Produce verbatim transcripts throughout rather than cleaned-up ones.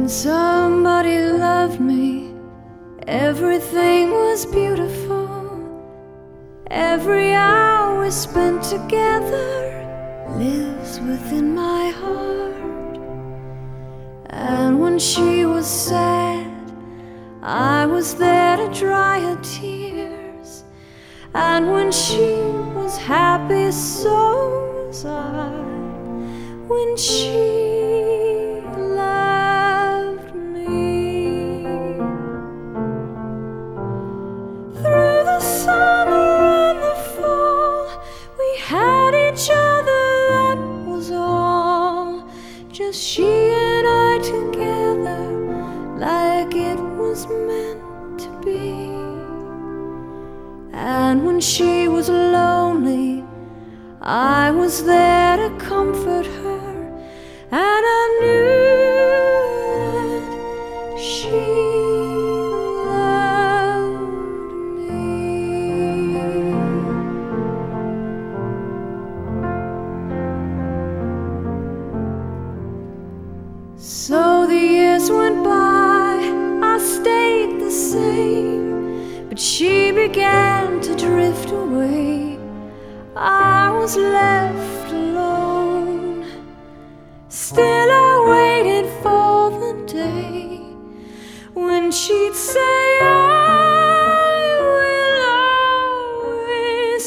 When somebody loved me, everything was beautiful. Every hour spent together lives within my heart. And when she was sad, I was there to dry her tears. And when she was happy, so was I. When she loved me, through the summer and the fall, we had each other, that was all. Just she and I together, like it was meant to be. And when she was lonely, I was there to comfort her. And I knew that she loved me. So the years went by, I stayed the same, but she began to drift away. I was left alone. Still I waited for the day when she'd say, I will always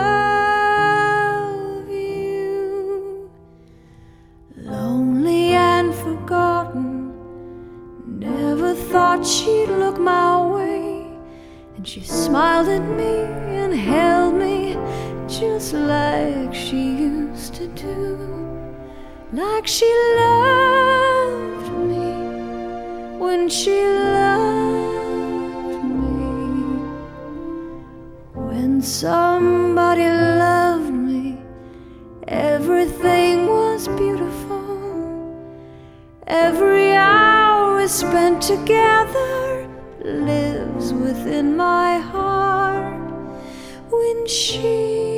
love you. Lonely and forgotten, never thought she'd look my way. And she smiled at me and held me just like she used to do. Like she loved me when she loved me. When somebody loved me, everything was beautiful. Every hour spent together lives within my heart. When she